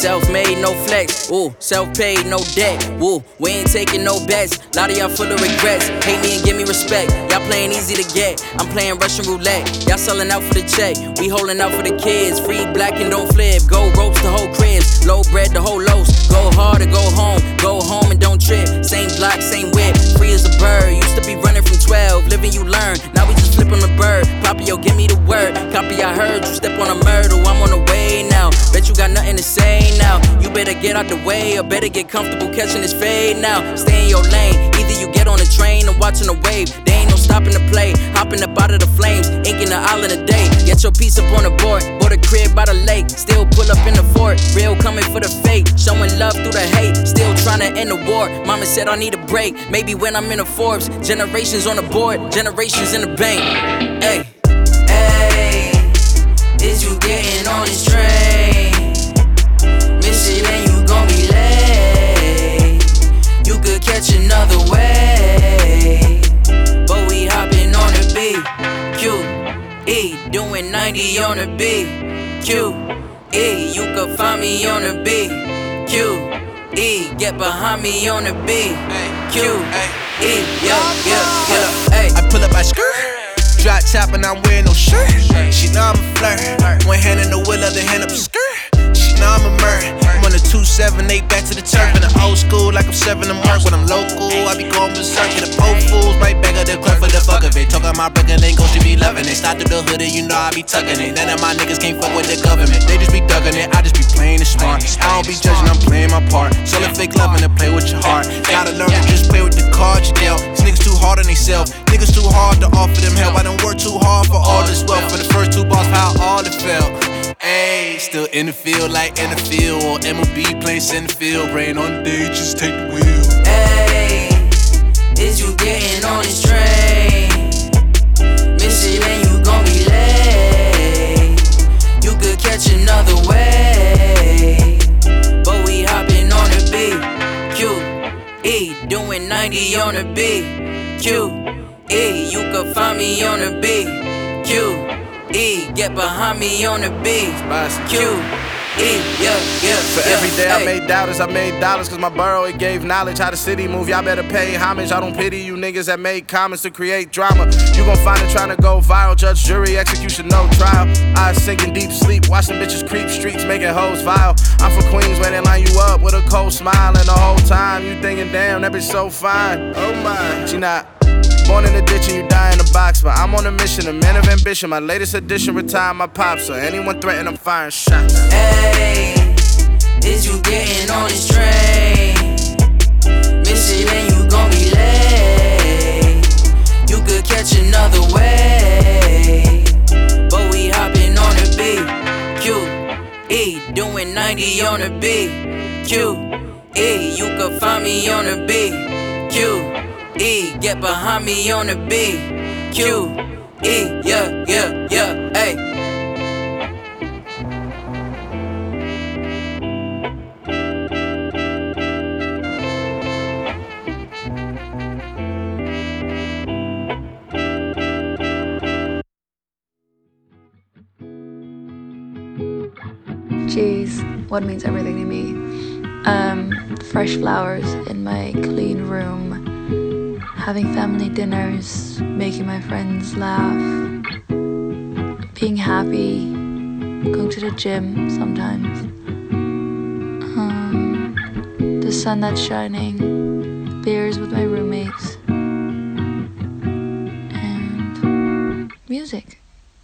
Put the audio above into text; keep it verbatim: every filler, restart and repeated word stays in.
Self-made, no flex. Ooh, self-paid, no debt. Woo, we ain't taking no bets. Lot of y'all full of regrets. Hate me and give me respect. Y'all playing easy to get. I'm playing Russian roulette. Y'all selling out for the check. We holding out for the kids. Free black and don't flip. Gold ropes the whole cribs. Low bread the whole loaves. Go hard or go home. Go home and don't trip. Same block, same whip. Free as a bird. Used to be running from twelve. Living you learn. Now we just flip on the bird. Poppy, yo, give me the word. Copy, I heard you step on a myrtle. I'm on the way now. Bet you got nothing to say now. You better get out the way or better get comfortable catching this fade now. Stay in your lane. Either you get on a train or watching a wave. There ain't no stopping to play. Hopping up out of the flames. Inking the island a day. Get your piece up on the board. Bought a crib by the lake. Still pull up in the fort. Real coming for the fake. Showing love through the hate. Still trying to end the war. Mama said I need a break. Maybe when I'm in the Forbes. Generations on the board. Generations in the bank. Hey. Hey. Is you getting on this train? Miss it and you gon' be late. You could catch another way. But we hopping on the B. Q E, doing ninety on the B. Q E, you could find me on the B. Q E, get behind me on the B. Q E, yeah, yeah, yeah. Hey, I pull up my skirt. Drop top and I'm wearing no shirt. She know I'm a flirt. One hand in the wheel, other hand up the skirt. She know I'm a murder. I'm on the two seven eight back to the turf. In the old school like I'm seven to mark. When I'm local, I be going berserk. And the po fools right back at the club for the fuck of it. Talking my breaking ain't gon' she be loving it. Slide through the hoodie, you know I be tucking it. None of my niggas can't fuck with the government. They just be thugging it, I just be playing it smart. I don't be judging, I'm playing my part. Selling fake loving to play with your heart. Gotta learn to just play with the cards you dealt. These niggas too hard on theyself. Niggas too hard to offer them help. I done work too hard for all this wealth. For the first two bars, how all it felt. Ayy, still in the field like in the field. Or M L B playing center field. Rain on day, just take the wheel. Ayy, is you getting on this train? Miss it and you gon' be late. You could catch another way. But we hopping on the B. Q E, doing ninety on the B. Q E, you could find me on the B. Q E, get behind me on the B. Q E, yeah, yeah. For yeah, every day ay. I made dollars, I made dollars. Cause my borough, it gave knowledge how the city move. Y'all better pay homage. I don't pity you niggas that made comments to create drama. You gon' find it trying to go viral. Judge, jury, execution, no trial. Eyes sinking deep sleep, watching bitches creep streets, making hoes vile. I'm from Queens where they line you up with a cold smile. And the whole time you thinking, damn, that bitch so fine. Oh my, she not. Born in the ditch and you die in the box. But I'm on a mission, a man of ambition. My latest edition, retire my pops. So anyone threaten, I'm firing shots. Hey, is you getting on this train? Miss it and you gon' be late. You could catch another way. But we hopping on the B. Q E, doing ninety on the B. Q E, you could find me on the B. Q E, get behind me on the B. Q E, yeah, yeah, yeah, ayy. Jeez, what means everything to me. Um, fresh flowers in my clean room, having family dinners, making my friends laugh, being happy, going to the gym sometimes, um, the sun that's shining,